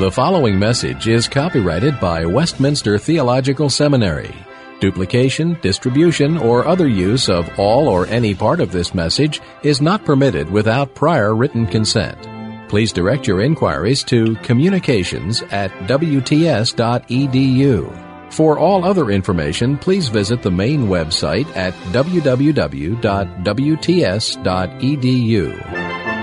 The following message is copyrighted by Westminster Theological Seminary. Duplication, distribution, or other use of all or any part of this message is not permitted without prior written consent. Please direct your inquiries to communications@wts.edu. For all other information, please visit the main website at www.wts.edu.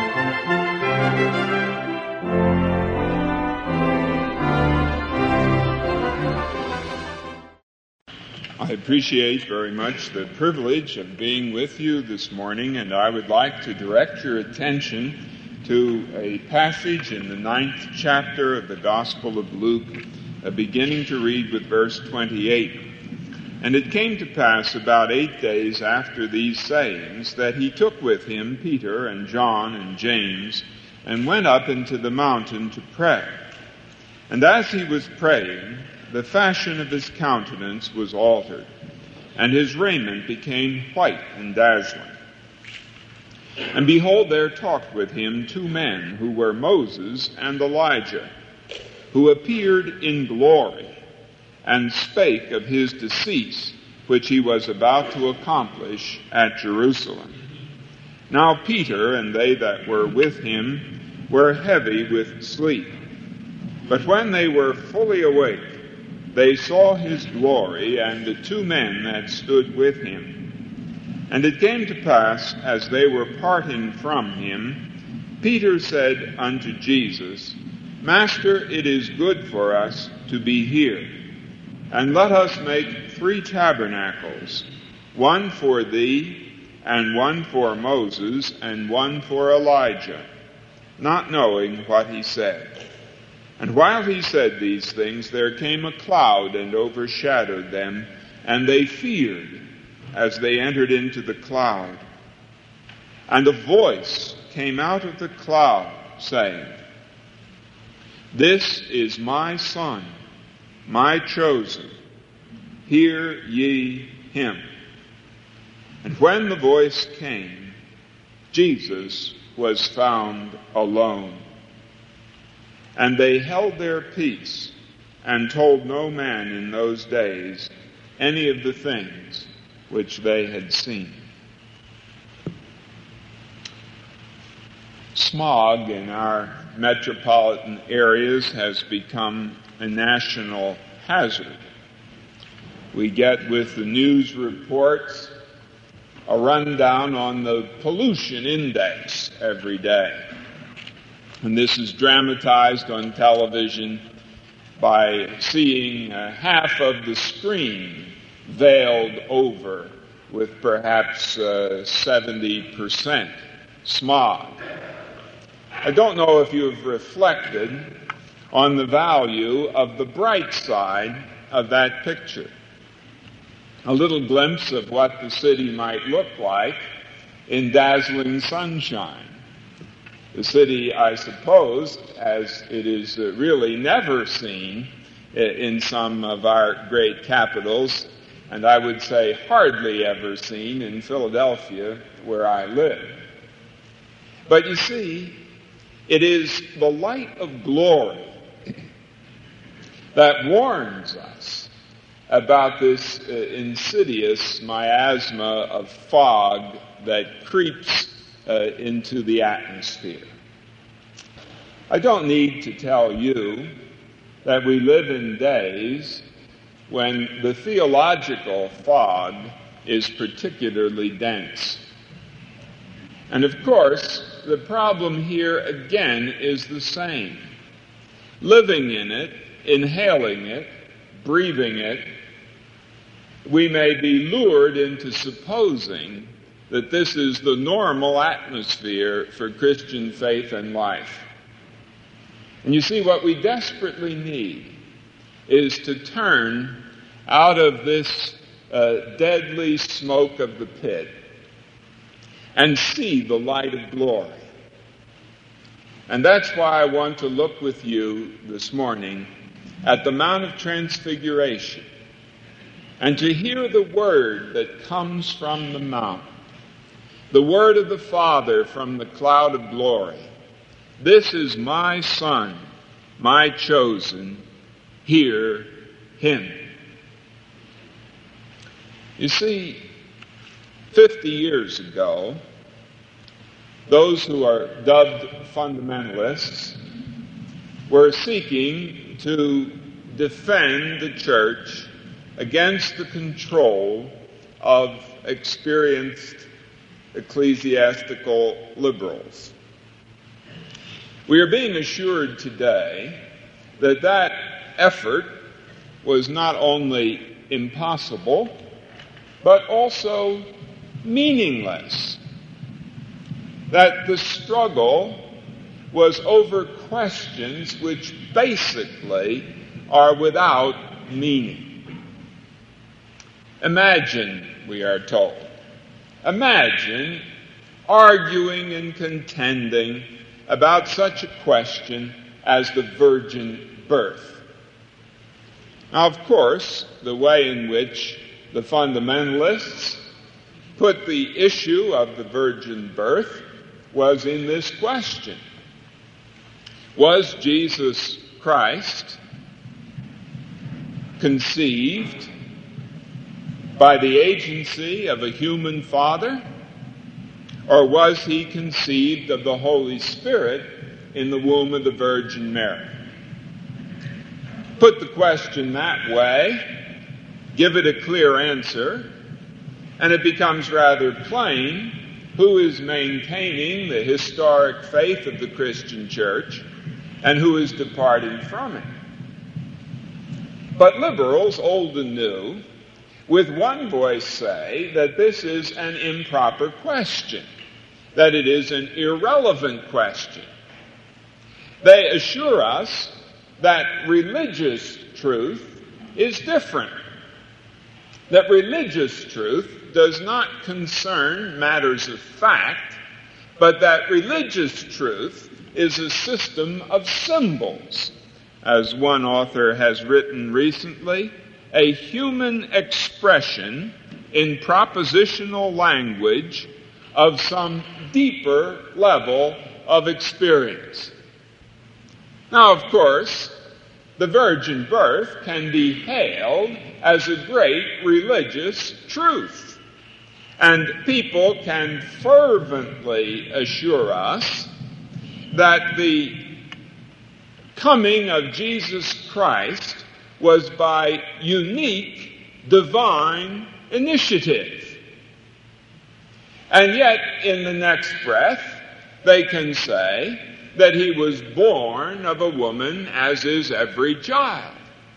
I appreciate very much the privilege of being with you this morning, and I would like to direct your attention to a passage in the 9th chapter of the Gospel of Luke, beginning to read with verse 28. And it came to pass about 8 days after these sayings that he took with him Peter and John and James and went up into the mountain to pray. And as he was praying, the fashion of his countenance was altered, and his raiment became white and dazzling. And behold, there talked with him 2 men who were Moses and Elijah, who appeared in glory, and spake of his decease, which he was about to accomplish at Jerusalem. Now Peter and they that were with him were heavy with sleep. But when they were fully awake, they saw his glory and the 2 men that stood with him. And it came to pass, as they were parting from him, Peter said unto Jesus, Master, it is good for us to be here. And let us make 3 tabernacles, one for thee, and one for Moses, and one for Elijah, not knowing what he said. And while he said these things, there came a cloud and overshadowed them, and they feared as they entered into the cloud. And a voice came out of the cloud, saying, This is my Son, my chosen. Hear ye him. And when the voice came, Jesus was found alone. And they held their peace, and told no man in those days any of the things which they had seen. Smog in our metropolitan areas has become a national hazard. We get with the news reports a rundown on the pollution index every day. And this is dramatized on television by seeing half of the screen veiled over with perhaps 70% smog. I don't know if you have reflected on the value of the bright side of that picture. A little glimpse of what the city might look like in dazzling sunshine. The city, I suppose, as it is really never seen in some of our great capitals, and I would say hardly ever seen in Philadelphia, where I live. But you see, it is the light of glory that warns us about this insidious miasma of fog that creeps into the atmosphere. I don't need to tell you that we live in days when the theological fog is particularly dense. And of course, the problem here again is the same. Living in it, inhaling it, breathing it, we may be lured into supposing that this is the normal atmosphere for Christian faith and life. And you see, what we desperately need is to turn out of this deadly smoke of the pit and see the light of glory. And that's why I want to look with you this morning at the Mount of Transfiguration and to hear the word that comes from the mount. The word of the Father from the cloud of glory. This is my Son, my chosen, hear him. You see, 50 years ago, those who are dubbed fundamentalists were seeking to defend the church against the control of experienced ecclesiastical liberals. We are being assured today that that effort was not only impossible, but also meaningless. That the struggle was over questions which basically are without meaning. Imagine, we are told, imagine arguing and contending about such a question as the virgin birth. Now, of course, the way in which the fundamentalists put the issue of the virgin birth was in this question: was Jesus Christ conceived by the agency of a human father, or was he conceived of the Holy Spirit in the womb of the Virgin Mary? Put the question that way, give it a clear answer, and it becomes rather plain who is maintaining the historic faith of the Christian church and who is departing from it. But liberals, old and new, with one voice say that this is an improper question, that it is an irrelevant question. They assure us that religious truth is different, that religious truth does not concern matters of fact, but that religious truth is a system of symbols. As one author has written recently, a human expression in propositional language of some deeper level of experience. Now, of course, the virgin birth can be hailed as a great religious truth, and people can fervently assure us that the coming of Jesus Christ was by unique divine initiative. And yet, in the next breath, they can say that he was born of a woman, as is every child.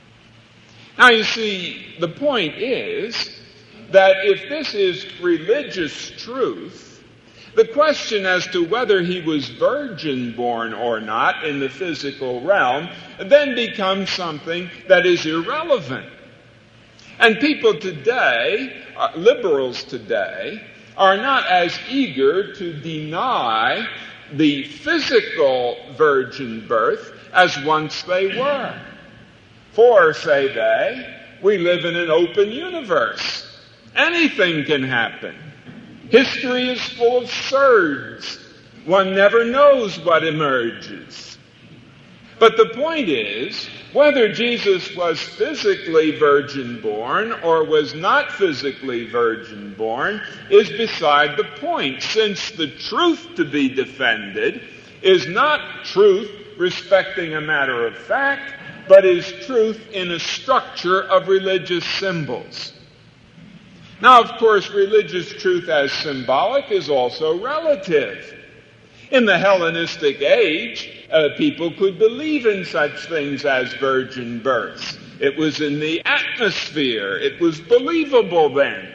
Now, you see, the point is that if this is religious truth, the question as to whether he was virgin born or not in the physical realm then becomes something that is irrelevant. And people today, liberals today, are not as eager to deny the physical virgin birth as once they were. For, say they, we live in an open universe. Anything can happen. History is full of surds. One never knows what emerges. But the point is, whether Jesus was physically virgin born or was not physically virgin born is beside the point, since the truth to be defended is not truth respecting a matter of fact, but is truth in a structure of religious symbols. Now, of course, religious truth as symbolic is also relative. In the Hellenistic age, people could believe in such things as virgin births. It was in the atmosphere. It was believable then.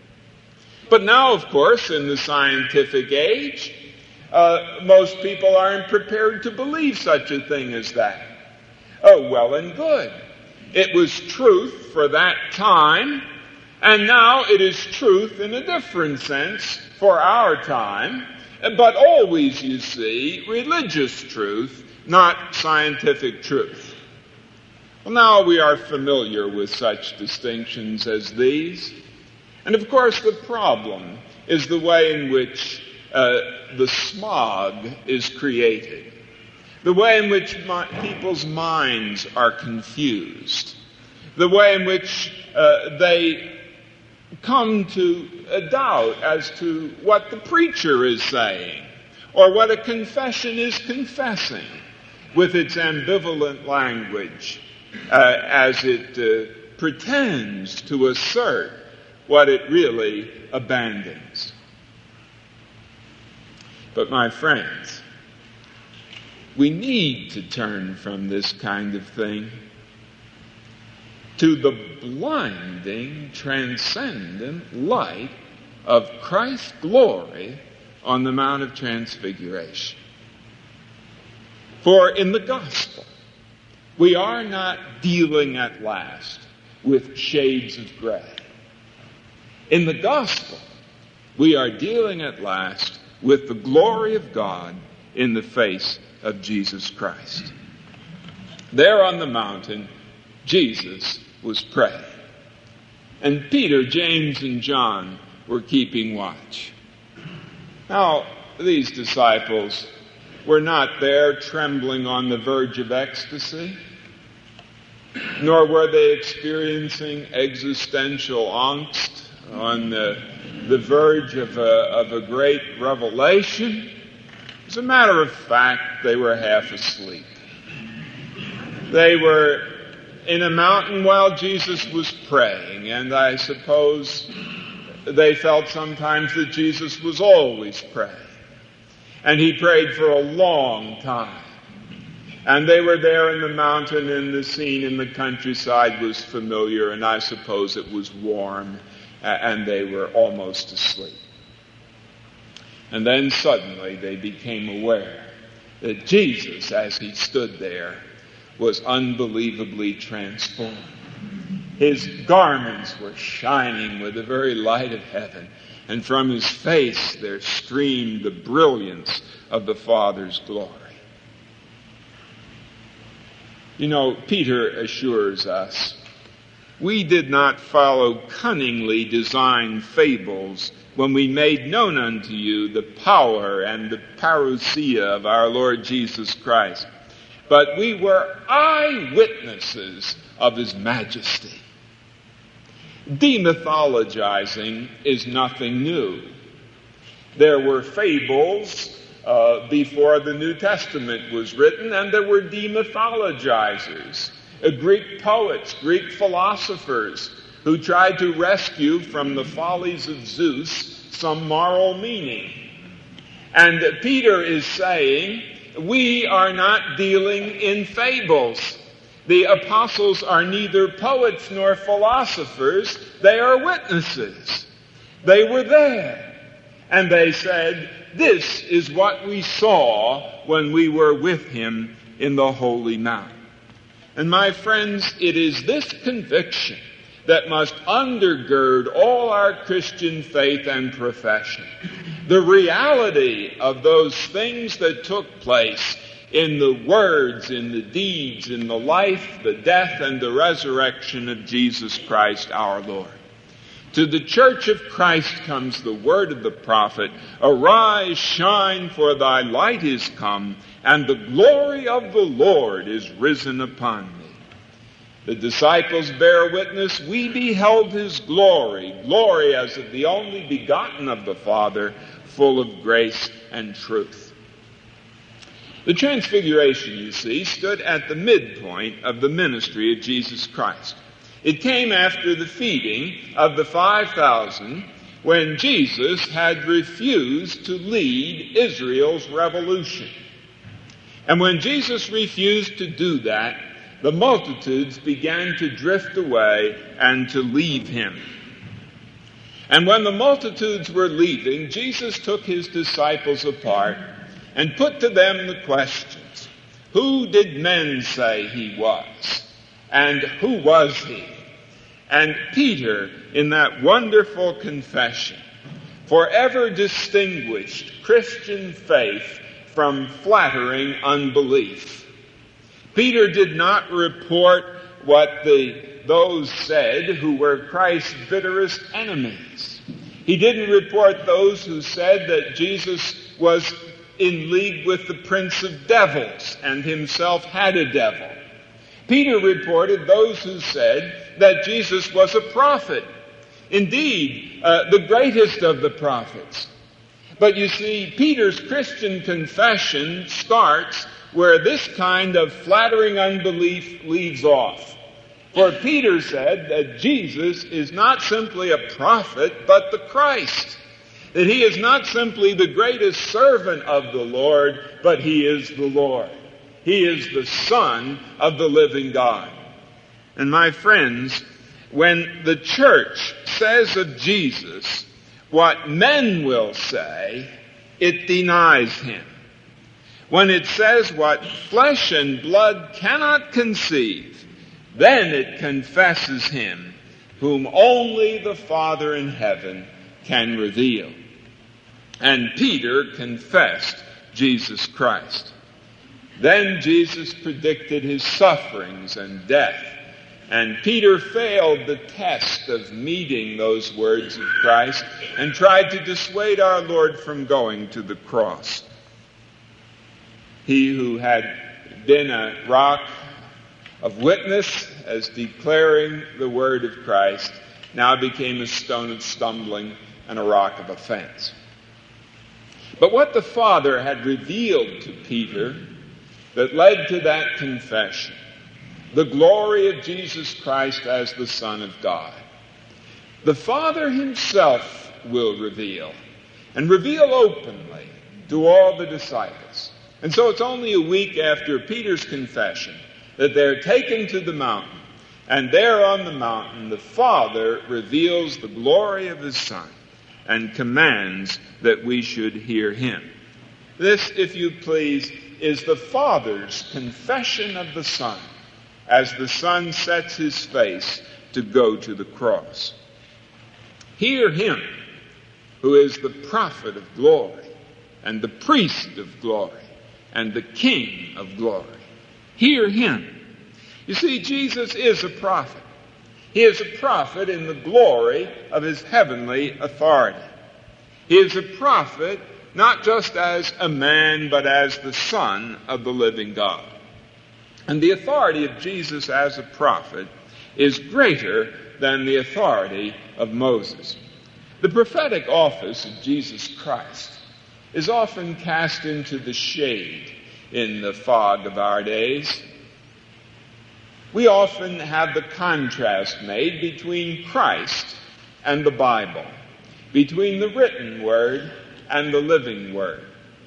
But now, of course, in the scientific age, most people aren't prepared to believe such a thing as that. Oh, well and good. It was truth for that time, and now it is truth in a different sense for our time, but always, you see, religious truth, not scientific truth. Well, now we are familiar with such distinctions as these. And of course, the problem is the way in which the smog is created. the way in which people's minds are confused, the way in which they come to a doubt as to what the preacher is saying, or what a confession is confessing, with its ambivalent language, as it pretends to assert what it really abandons. But my friends, we need to turn from this kind of thing to the blinding, transcendent light of Christ's glory on the Mount of Transfiguration. For in the gospel, we are not dealing at last with shades of gray. In the gospel, we are dealing at last with the glory of God in the face of Jesus Christ. There on the mountain, Jesus was praying. And Peter, James, and John were keeping watch. Now, these disciples were not there trembling on the verge of ecstasy, nor were they experiencing existential angst on the verge of a great revelation. As a matter of fact, they were half asleep. They were in a mountain while Jesus was praying, and I suppose they felt sometimes that Jesus was always praying. And he prayed for a long time. And they were there in the mountain, and the scene in the countryside was familiar, and I suppose it was warm, and they were almost asleep. And then suddenly they became aware that Jesus, as he stood there, was unbelievably transformed. His garments were shining with the very light of heaven, and from his face there streamed the brilliance of the Father's glory. You know, Peter assures us, we did not follow cunningly designed fables when we made known unto you the power and the parousia of our Lord Jesus Christ, but we were eyewitnesses of his majesty. Demythologizing is nothing new. There were fables before the New Testament was written, and there were demythologizers, Greek poets, Greek philosophers, who tried to rescue from the follies of Zeus some moral meaning. And Peter is saying, we are not dealing in fables. The apostles are neither poets nor philosophers. They are witnesses. They were there. And they said, this is what we saw when we were with him in the holy mount. And my friends, it is this conviction that must undergird all our Christian faith and profession. The reality of those things that took place in the words, in the deeds, in the life, the death, and the resurrection of Jesus Christ our Lord. To the church of Christ comes the word of the prophet, arise, shine, for thy light is come, and the glory of the Lord is risen upon thee. The disciples bear witness, we beheld his glory, glory as of the only begotten of the Father, full of grace and truth. The Transfiguration, you see, stood at the midpoint of the ministry of Jesus Christ. It came after the feeding of the 5,000, when Jesus had refused to lead Israel's revolution. And when Jesus refused to do that, the multitudes began to drift away and to leave him. And when the multitudes were leaving, Jesus took his disciples apart and put to them the questions. Who did men say he was? And who was he? And Peter, in that wonderful confession, forever distinguished Christian faith from flattering unbelief. Peter did not report what those said who were Christ's bitterest enemies. He didn't report those who said that Jesus was in league with the prince of devils and himself had a devil. Peter reported those who said that Jesus was a prophet. Indeed, the greatest of the prophets. But you see, Peter's Christian confession starts where this kind of flattering unbelief leaves off. For Peter said that Jesus is not simply a prophet, but the Christ. That he is not simply the greatest servant of the Lord, but he is the Lord. He is the Son of the living God. And my friends, when the church says of Jesus what men will say, it denies him. When it says what flesh and blood cannot conceive, then it confesses him whom only the Father in heaven can reveal. And Peter confessed Jesus Christ. Then Jesus predicted his sufferings and death. And Peter failed the test of meeting those words of Christ and tried to dissuade our Lord from going to the cross. He who had been a rock of witness as declaring the word of Christ now became a stone of stumbling and a rock of offense. But what the Father had revealed to Peter that led to that confession, the glory of Jesus Christ as the Son of God, the Father himself will reveal, and reveal openly to all the disciples. And so it's only a week after Peter's confession that they're taken to the mountain, and there on the mountain the Father reveals the glory of his Son and commands that we should hear him. This, if you please, is the Father's confession of the Son as the Son sets his face to go to the cross. Hear him who is the prophet of glory and the priest of glory and the King of glory. Hear him. You see, Jesus is a prophet. He is a prophet in the glory of his heavenly authority. He is a prophet not just as a man, but as the Son of the living God. And the authority of Jesus as a prophet is greater than the authority of Moses. The prophetic office of Jesus Christ is often cast into the shade in the fog of our days. We often have the contrast made between Christ and the Bible, between the written word and the living word.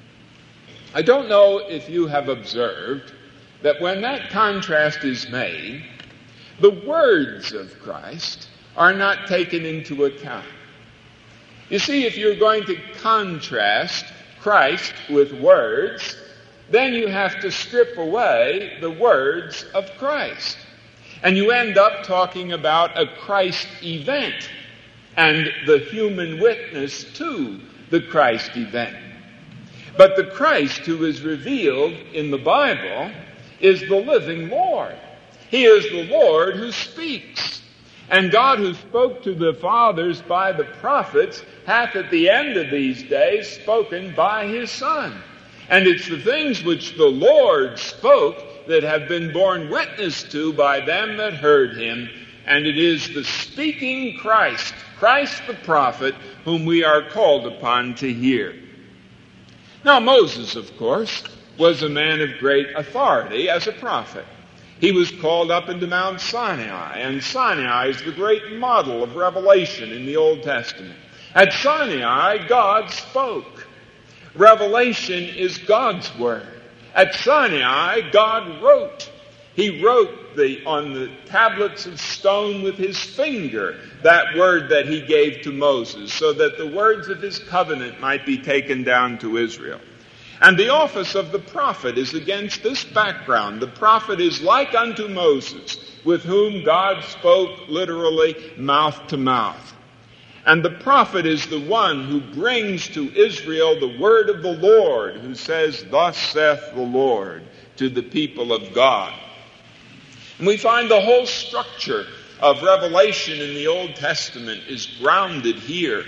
I don't know if you have observed that when that contrast is made, the words of Christ are not taken into account. You see, if you're going to contrast Christ with words, then you have to strip away the words of Christ. And you end up talking about a Christ event and the human witness to the Christ event. But the Christ who is revealed in the Bible is the living Lord. He is the Lord who speaks. And God who spoke to the fathers by the prophets hath at the end of these days spoken by his Son. And it's the things which the Lord spoke that have been borne witness to by them that heard him. And it is the speaking Christ, Christ the prophet, whom we are called upon to hear. Now Moses, of course, was a man of great authority as a prophet. He was called up into Mount Sinai, and Sinai is the great model of revelation in the Old Testament. At Sinai, God spoke. Revelation is God's word. At Sinai, God wrote. He wrote on the tablets of stone with his finger that word that he gave to Moses, so that the words of his covenant might be taken down to Israel. And the office of the prophet is against this background. The prophet is like unto Moses, with whom God spoke literally mouth to mouth. And the prophet is the one who brings to Israel the word of the Lord, who says, "Thus saith the Lord," to the people of God. And we find the whole structure of revelation in the Old Testament is grounded here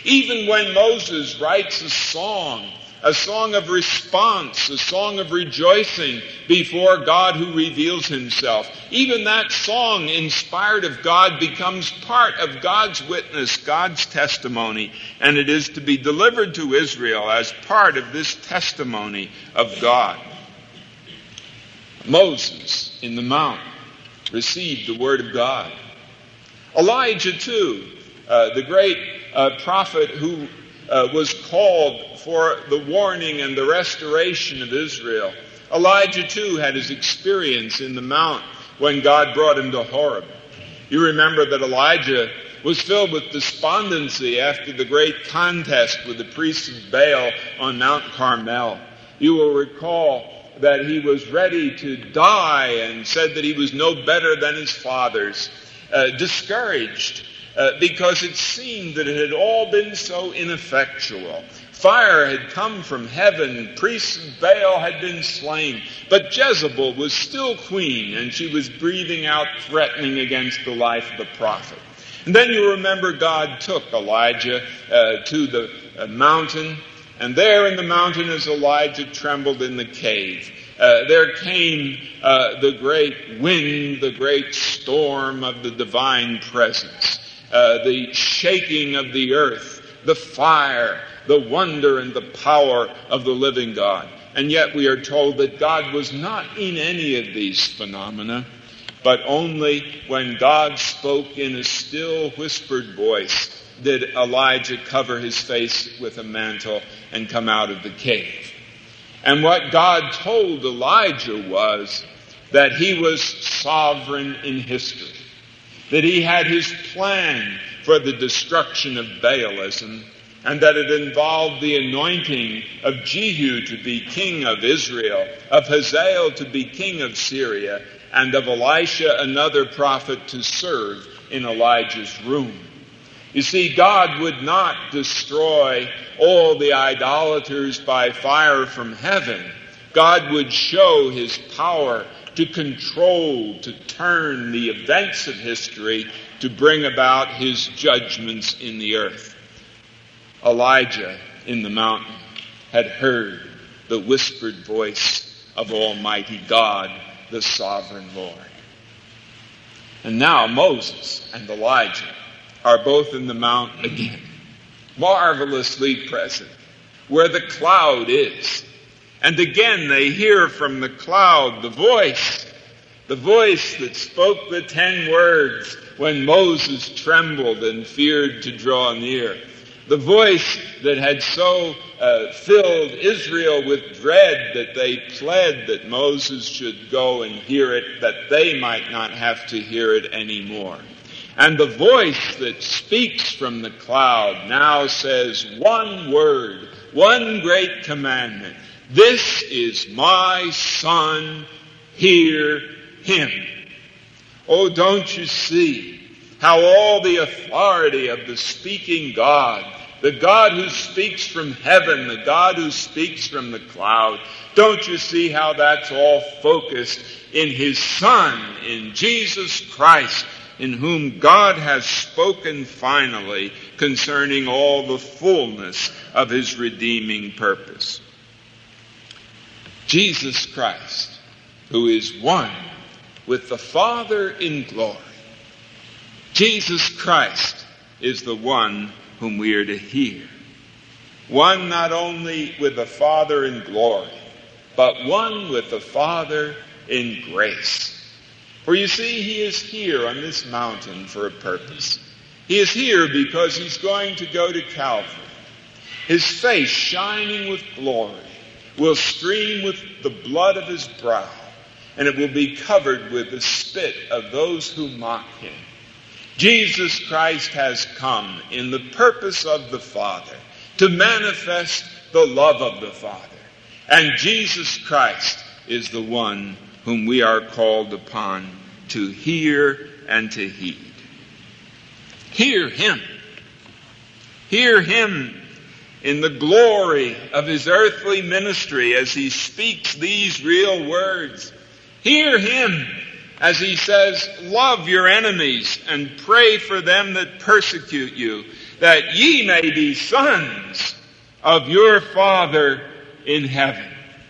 Even when Moses writes a song of response, a song of rejoicing before God who reveals himself, even that song, inspired of God, becomes part of God's witness, God's testimony, and it is to be delivered to Israel as part of this testimony of God. Moses, in the mount, received the word of God. Elijah, too, the great prophet who was called for the warning and the restoration of Israel. Elijah, too, had his experience in the mount when God brought him to Horeb. You remember that Elijah was filled with despondency after the great contest with the priests of Baal on Mount Carmel. You will recall that he was ready to die and said that he was no better than his fathers, discouraged because it seemed that it had all been so ineffectual. Fire had come from heaven, priests of Baal had been slain, but Jezebel was still queen, and she was breathing out threatening against the life of the prophet. And then you remember God took Elijah to the mountain, and there in the mountain as Elijah trembled in the cave, there came the great wind, the great storm of the divine presence, the shaking of the earth, the fire, the wonder and the power of the living God. And yet we are told that God was not in any of these phenomena, but only when God spoke in a still whispered voice did Elijah cover his face with a mantle and come out of the cave. And what God told Elijah was that he was sovereign in history, that he had his plan for the destruction of Baalism, and that it involved the anointing of Jehu to be king of Israel, of Hazael to be king of Syria, and of Elisha, another prophet, to serve in Elijah's room. You see, God would not destroy all the idolaters by fire from heaven. God would show his power to control, to turn the events of history, to bring about his judgments in the earth. Elijah in the mountain had heard the whispered voice of Almighty God, the sovereign Lord. And now Moses and Elijah are both in the mount again, marvelously present, where the cloud is. And again they hear from the cloud the voice that spoke the 10 words when Moses trembled and feared to draw near. The voice that had so filled Israel with dread that they pled that Moses should go and hear it, that they might not have to hear it anymore. And the voice that speaks from the cloud now says one word, one great commandment. This is my Son, hear him. Oh, don't you see how all the authority of the speaking God, the God who speaks from heaven, the God who speaks from the cloud, don't you see how that's all focused in his Son, in Jesus Christ, in whom God has spoken finally concerning all the fullness of his redeeming purpose. Jesus Christ, who is one with the Father in glory. Jesus Christ is the one whom we are to hear. One not only with the Father in glory, but one with the Father in grace. For you see, he is here on this mountain for a purpose. He is here because he's going to go to Calvary. His face, shining with glory, will stream with the blood of his brow, and it will be covered with the spit of those who mock him. Jesus Christ has come in the purpose of the Father to manifest the love of the Father. And Jesus Christ is the one whom we are called upon to hear and to heed. Hear him. Hear him in the glory of his earthly ministry as he speaks these real words. Hear him as he says, love your enemies and pray for them that persecute you, that ye may be sons of your Father in heaven.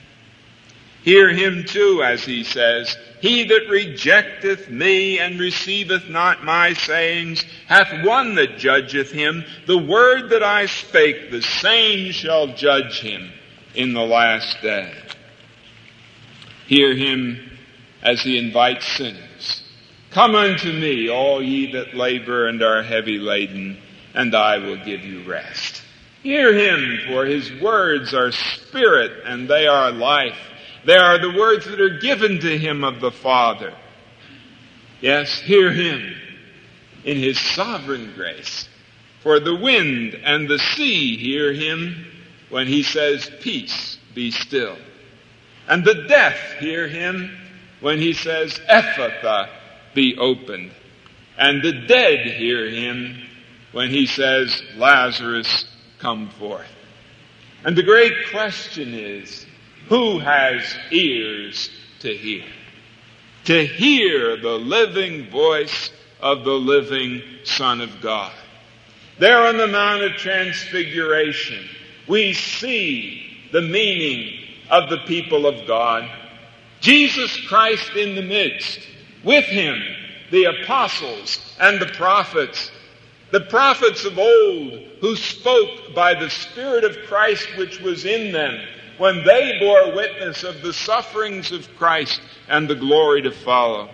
Hear him too, as he says, he that rejecteth me and receiveth not my sayings hath one that judgeth him. The word that I spake, the same shall judge him in the last day. Hear him as he invites sinners. Come unto me, all ye that labor and are heavy laden, and I will give you rest. Hear him, for his words are spirit and they are life. They are the words that are given to him of the Father. Yes, hear him in his sovereign grace. For the wind and the sea hear him when he says, peace, be still. And the deaf hear him when he says, Ephphatha, be opened. And the dead hear him when he says, Lazarus, come forth. And the great question is, who has ears to hear? To hear the living voice of the living Son of God. There on the Mount of Transfiguration, we see the meaning of the people of God. Jesus Christ in the midst, with him the apostles and the prophets of old who spoke by the Spirit of Christ which was in them when they bore witness of the sufferings of Christ and the glory to follow.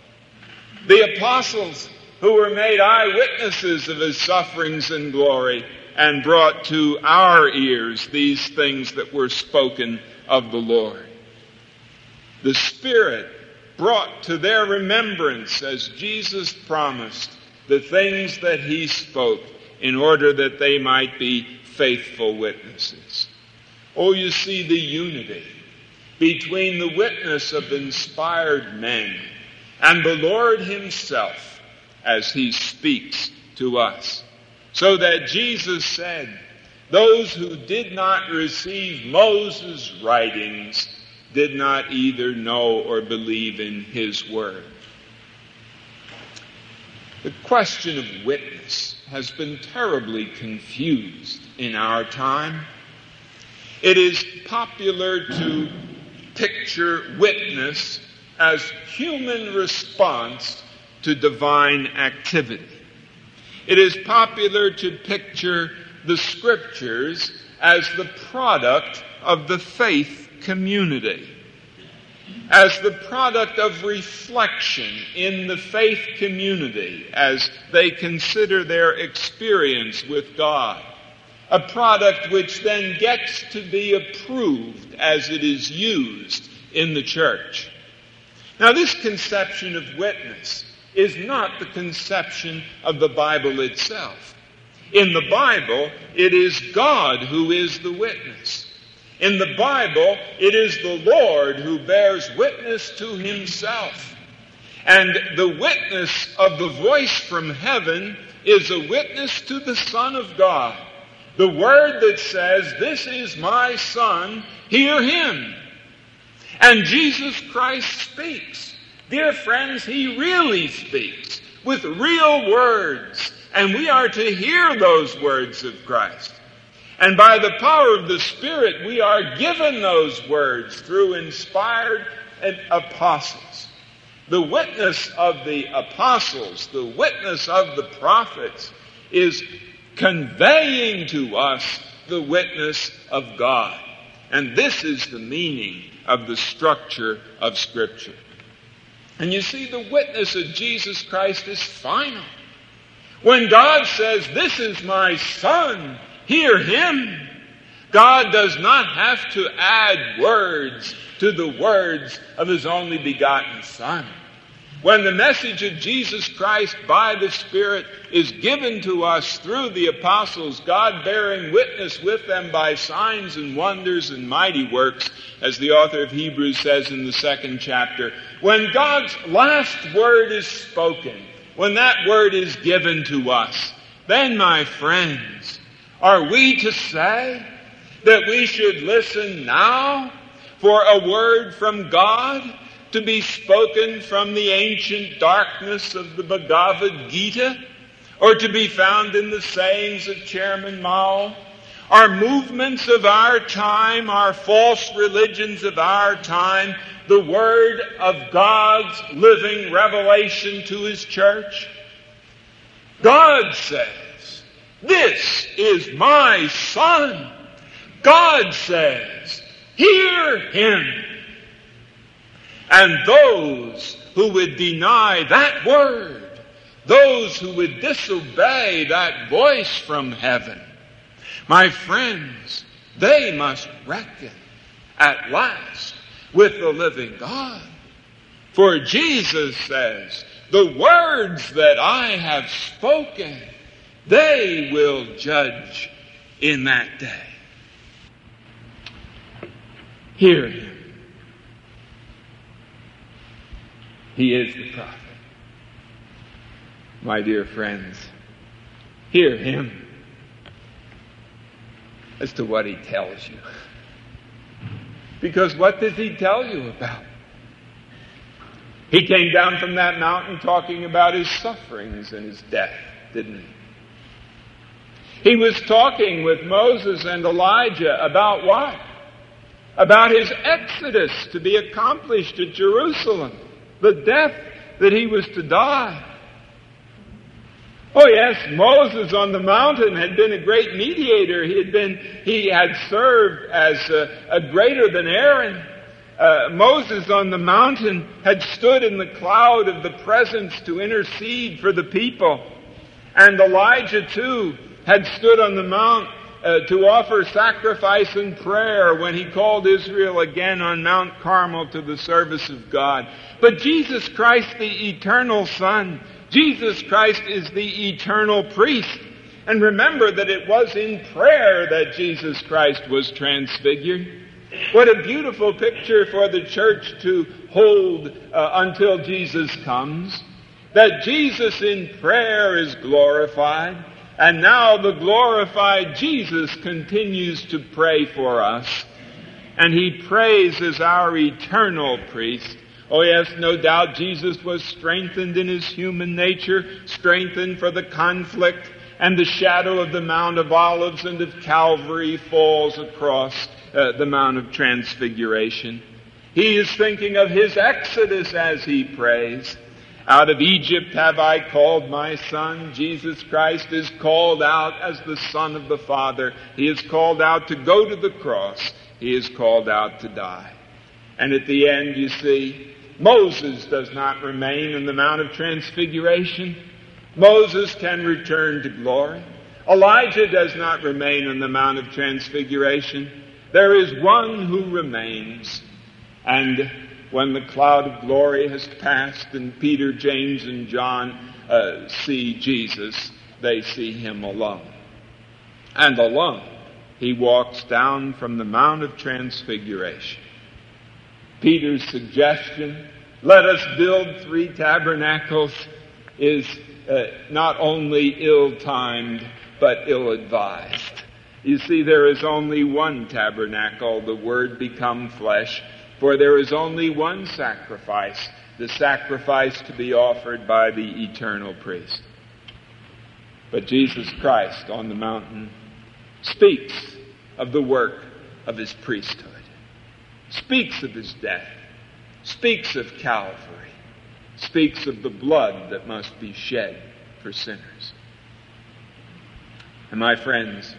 The apostles who were made eyewitnesses of his sufferings and glory and brought to our ears these things that were spoken of the Lord. The Spirit brought to their remembrance, as Jesus promised, the things that he spoke in order that they might be faithful witnesses. Oh, you see the unity between the witness of inspired men and the Lord himself as he speaks to us. So that Jesus said, those who did not receive Moses' writings did not either know or believe in his word. The question of witness has been terribly confused in our time. It is popular to picture witness as human response to divine activity. It is popular to picture the Scriptures as the product of the faith community, as the product of reflection in the faith community as they consider their experience with God. A product which then gets to be approved as it is used in the church. Now, this conception of witness is not the conception of the Bible itself. In the Bible, it is God who is the witness. In the Bible, it is the Lord who bears witness to himself. And the witness of the voice from heaven is a witness to the Son of God. The word that says, this is my Son, hear him. And Jesus Christ speaks. Dear friends, he really speaks with real words. And we are to hear those words of Christ. And by the power of the Spirit, we are given those words through inspired apostles. The witness of the apostles, the witness of the prophets, is conveying to us the witness of God. And this is the meaning of the structure of Scripture. And you see, the witness of Jesus Christ is final. When God says, this is my Son, hear him, God does not have to add words to the words of his only begotten Son. When the message of Jesus Christ by the Spirit is given to us through the apostles, God bearing witness with them by signs and wonders and mighty works, as the author of Hebrews says in the 2nd chapter, when God's last word is spoken, when that word is given to us, then, my friends, are we to say that we should listen now for a word from God to be spoken from the ancient darkness of the Bhagavad Gita? or to be found in the sayings of Chairman Mao. Our movements of our time, our false religions of our time, the Word of God's living revelation to His church. God says, "This is my Son." God says, "Hear Him." And those who would deny that word, those who would disobey that voice from heaven, my friends, they must reckon at last with the living God. For Jesus says, "The words that I have spoken, they will judge in that day." Hear Him. He is the prophet. My dear friends, hear Him as to what He tells you. Because what does He tell you about? He came down from that mountain talking about His sufferings and His death, didn't He? He was talking with Moses and Elijah about what? About His exodus to be accomplished at Jerusalem, the death that He was to die. Oh yes, Moses on the mountain had been a great mediator. He had served as a greater than Aaron. Moses on the mountain had stood in the cloud of the presence to intercede for the people. And Elijah too had stood on the mount to offer sacrifice and prayer when he called Israel again on Mount Carmel to the service of God. But Jesus Christ, the eternal Son, Jesus Christ is the eternal priest. And remember that it was in prayer that Jesus Christ was transfigured. What a beautiful picture for the church to hold until Jesus comes. That Jesus in prayer is glorified. And now the glorified Jesus continues to pray for us. And He prays as our eternal priest. Oh yes, no doubt Jesus was strengthened in His human nature, strengthened for the conflict, and the shadow of the Mount of Olives and of Calvary falls across the Mount of Transfiguration. He is thinking of His exodus as He prays. Out of Egypt have I called my Son. Jesus Christ is called out as the Son of the Father. He is called out to go to the cross. He is called out to die. And at the end, you see, Moses does not remain in the Mount of Transfiguration. Moses can return to glory. Elijah does not remain on the Mount of Transfiguration. There is one who remains. And when the cloud of glory has passed and Peter, James, and John see Jesus, they see Him alone. And alone, He walks down from the Mount of Transfiguration. Peter's suggestion, "Let us build 3 tabernacles," is not only ill-timed, but ill-advised. You see, there is only one tabernacle, the Word become flesh, for there is only one sacrifice, the sacrifice to be offered by the eternal priest. But Jesus Christ on the mountain speaks of the work of His priesthood, speaks of His death, speaks of Calvary, speaks of the blood that must be shed for sinners. And my friends,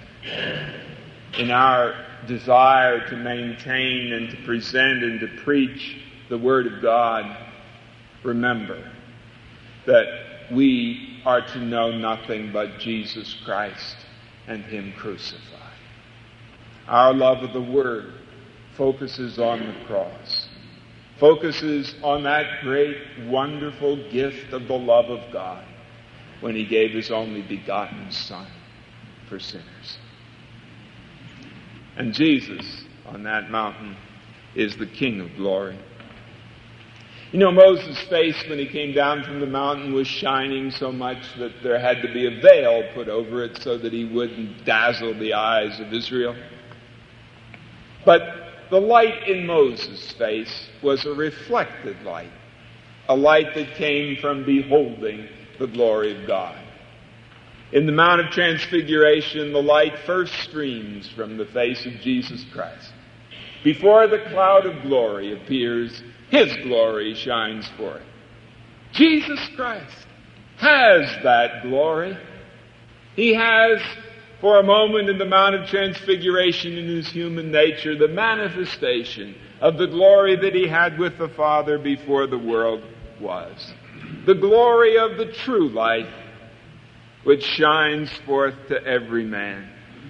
in our desire to maintain and to present and to preach the Word of God, remember that we are to know nothing but Jesus Christ and Him crucified. Our love of the Word focuses on the cross, focuses on that great, wonderful gift of the love of God when He gave His only begotten Son for sinners. And Jesus on that mountain is the King of glory. You know, Moses' face when he came down from the mountain was shining so much that there had to be a veil put over it so that he wouldn't dazzle the eyes of Israel. But the light in Moses' face was a reflected light, a light that came from beholding the glory of God. In the Mount of Transfiguration, the light first streams from the face of Jesus Christ. Before the cloud of glory appears, His glory shines forth. Jesus Christ has that glory. He has, for a moment in the Mount of Transfiguration in His human nature, the manifestation of the glory that He had with the Father before the world was. The glory of the true light, which shines forth to every man.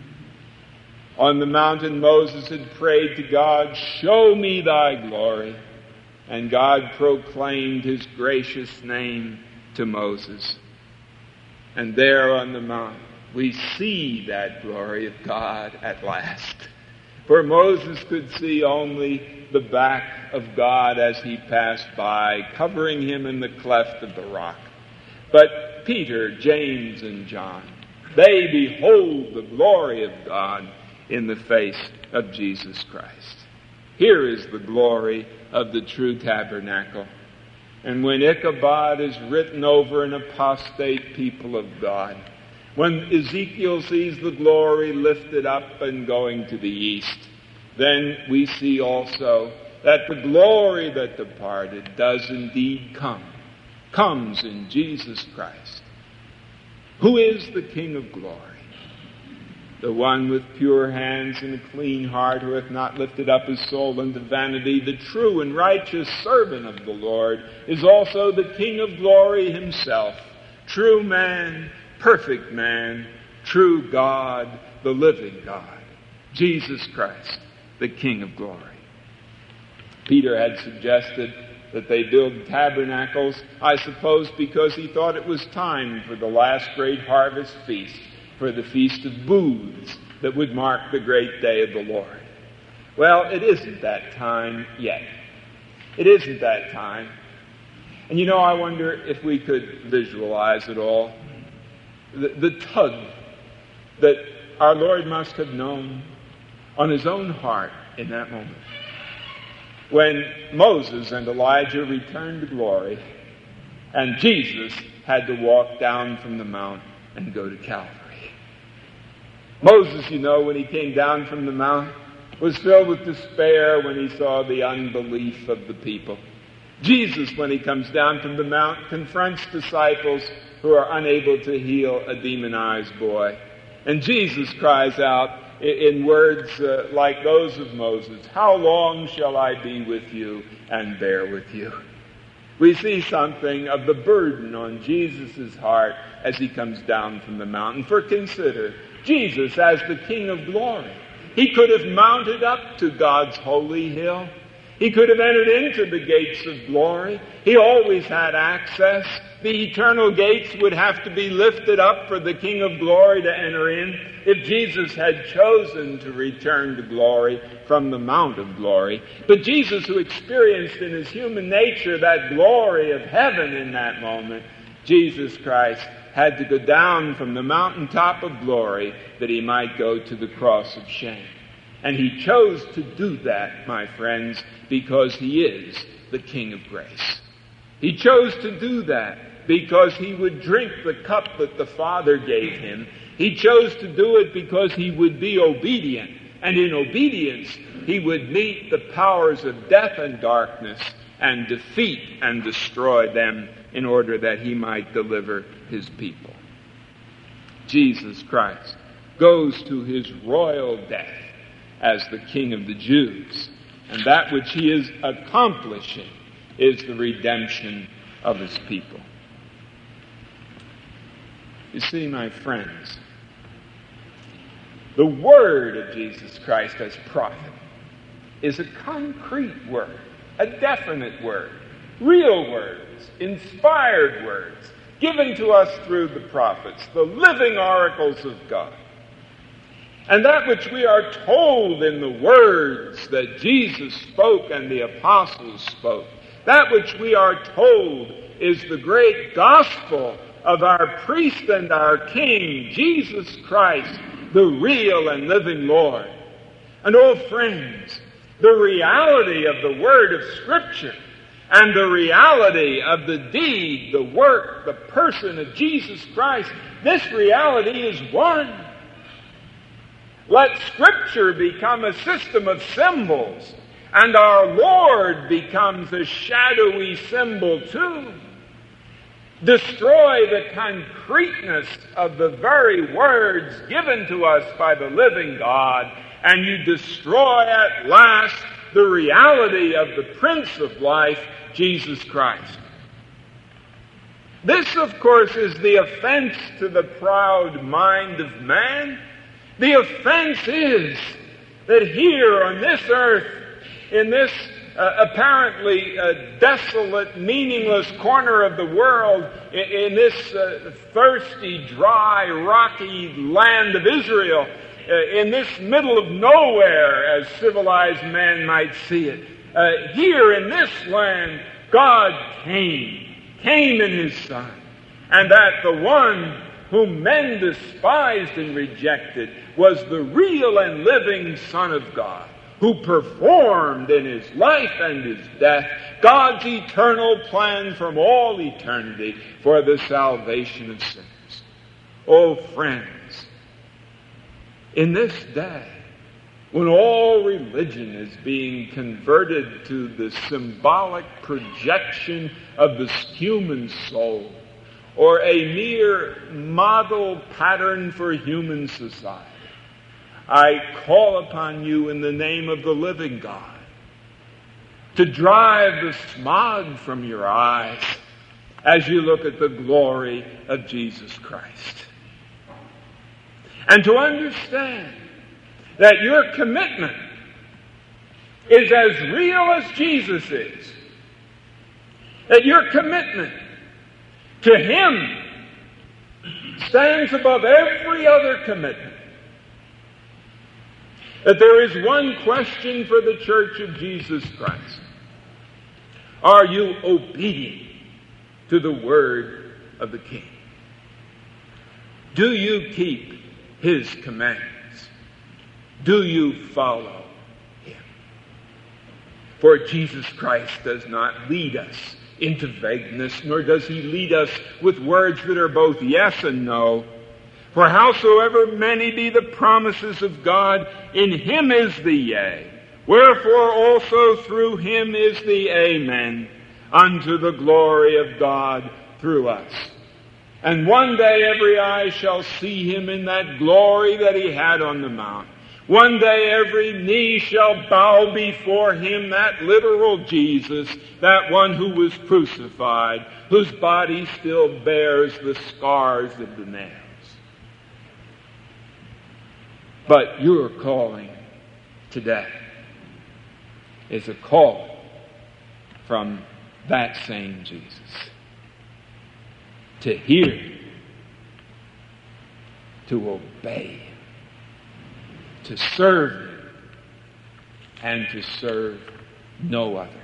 On the mountain, Moses had prayed to God, "Show me thy glory." And God proclaimed His gracious name to Moses. And there on the mountain, we see that glory of God at last. For Moses could see only the back of God as he passed by, covering him in the cleft of the rock. But Peter, James, and John, they behold the glory of God in the face of Jesus Christ. Here is the glory of the true tabernacle. And when Ichabod is written over an apostate people of God, when Ezekiel sees the glory lifted up and going to the east, then we see also that the glory that departed does indeed comes in Jesus Christ, who is the King of glory. The one with pure hands and a clean heart, who hath not lifted up his soul unto vanity, the true and righteous servant of the Lord, is also the King of glory Himself, true man, perfect man, true God, the living God, Jesus Christ, the King of glory. Peter had suggested that they build tabernacles, I suppose because he thought it was time for the last great harvest feast, for the Feast of Booths that would mark the great day of the Lord. Well, it isn't that time yet. It isn't that time. And I wonder if we could visualize it all. The tug that our Lord must have known on His own heart in that moment. When Moses and Elijah returned to glory, and Jesus had to walk down from the mount and go to Calvary. Moses, when he came down from the mount, was filled with despair when he saw the unbelief of the people. Jesus, when he comes down from the mount, confronts disciples who are unable to heal a demonized boy. And Jesus cries out in words like those of Moses, "How long shall I be with you and bear with you?" We see something of the burden on Jesus' heart as he comes down from the mountain. For consider, Jesus as the King of glory. He could have mounted up to God's holy hill. He could have entered into the gates of glory. He always had access. The eternal gates would have to be lifted up for the King of glory to enter in. If Jesus had chosen to return to glory from the Mount of Glory. But Jesus, who experienced in His human nature that glory of heaven in that moment, Jesus Christ had to go down from the mountaintop of glory that He might go to the cross of shame. And He chose to do that, my friends, because He is the King of grace. He chose to do that because He would drink the cup that the Father gave Him. He chose to do it because He would be obedient. And in obedience, He would meet the powers of death and darkness and defeat and destroy them in order that He might deliver His people. Jesus Christ goes to His royal death as the King of the Jews. And that which He is accomplishing is the redemption of His people. You see, my friends, the word of Jesus Christ as prophet is a concrete word, a definite word, real words, inspired words, given to us through the prophets, the living oracles of God. And that which we are told in the words that Jesus spoke and the apostles spoke, that which we are told is the great gospel of our priest and our King, Jesus Christ, the real and living Lord. And oh friends, the reality of the word of Scripture and the reality of the deed, the work, the person of Jesus Christ, this reality is one. Let Scripture become a system of symbols, and our Lord becomes a shadowy symbol too. Destroy the concreteness of the very words given to us by the living God, and you destroy at last the reality of the Prince of Life, Jesus Christ. This, of course, is the offense to the proud mind of man. The offense is that here on this earth, in this apparently desolate, meaningless corner of the world, in this thirsty, dry, rocky land of Israel, in this middle of nowhere, as civilized man might see it, here in this land, God came in His Son, and that the one whom men despised and rejected was the real and living Son of God, who performed in His life and His death God's eternal plan from all eternity for the salvation of sinners. Oh, friends, in this day, when all religion is being converted to the symbolic projection of the human soul, or a mere model pattern for human society, I call upon you in the name of the living God to drive the smog from your eyes as you look at the glory of Jesus Christ. And to understand that your commitment is as real as Jesus is. That your commitment to Him stands above every other commitment. That there is one question for the Church of Jesus Christ. Are you obedient to the word of the King? Do you keep His commandments? Do you follow Him? For Jesus Christ does not lead us into vagueness, nor does He lead us with words that are both yes and no. For howsoever many be the promises of God, in Him is the yea. Wherefore also through Him is the amen, unto the glory of God through us. And one day every eye shall see Him in that glory that He had on the mount. One day every knee shall bow before Him, that literal Jesus, that one who was crucified, whose body still bears the scars of the nails. But your calling today is a call from that same Jesus. To hear, to obey, to serve Him, and to serve no other.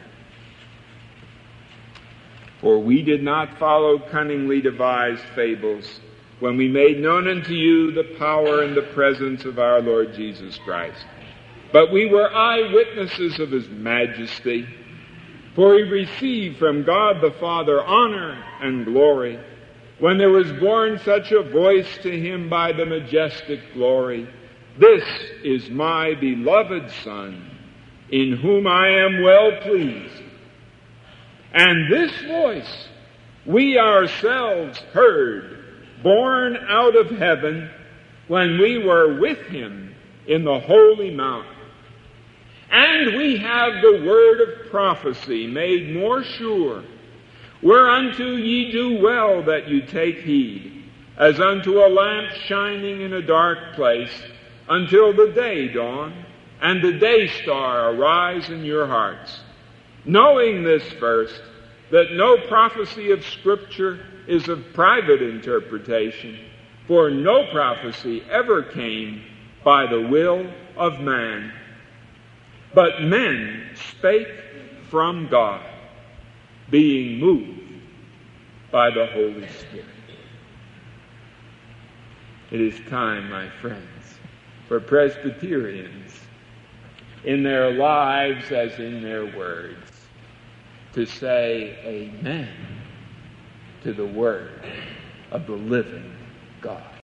For we did not follow cunningly devised fables when we made known unto you the power and the presence of our Lord Jesus Christ. But we were eyewitnesses of His majesty, for He received from God the Father honor and glory, when there was borne such a voice to Him by the majestic glory, This is my beloved Son, in whom I am well pleased. And this voice we ourselves heard, borne out of heaven, when we were with Him in the holy mount. And we have the word of prophecy made more sure, whereunto ye do well that you take heed, as unto a lamp shining in a dark place, until the day dawn, and the day star arise in your hearts. Knowing this first, that no prophecy of Scripture is of private interpretation, for no prophecy ever came by the will of man, but men spake from God, being moved by the Holy Spirit. It is time, my friends, for Presbyterians, in their lives as in their words, to say amen to the word of the living God.